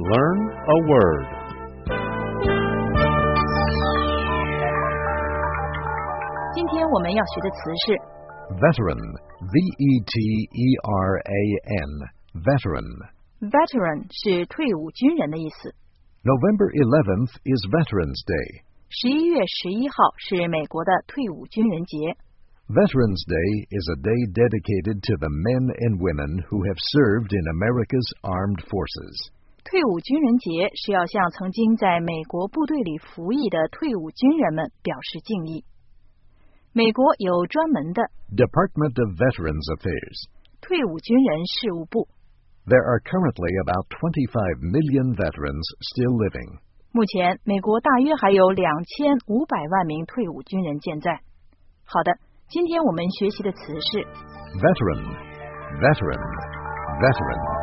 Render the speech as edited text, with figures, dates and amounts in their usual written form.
Learn a word. 今天我们要学的词是 Veteran, V-E-T-E-R-A-N, Veteran. veteran 是退伍军人的意思。 November 11th is Veterans Day. 11月11号是美国的退伍军人节。 Veterans Day is a day dedicated to the men and women who have served in America's armed forces. 退伍军人节是要向曾经在美国部队里服役的退伍军人们表示敬意。美国有专门的 Department of Veterans Affairs. 退伍军人事务部。 There are currently about 25 million veterans still living. 目前，美国大约还有2500万名退伍军人健在。好的，今天我们学习的词是 Veteran, veteran, veteran.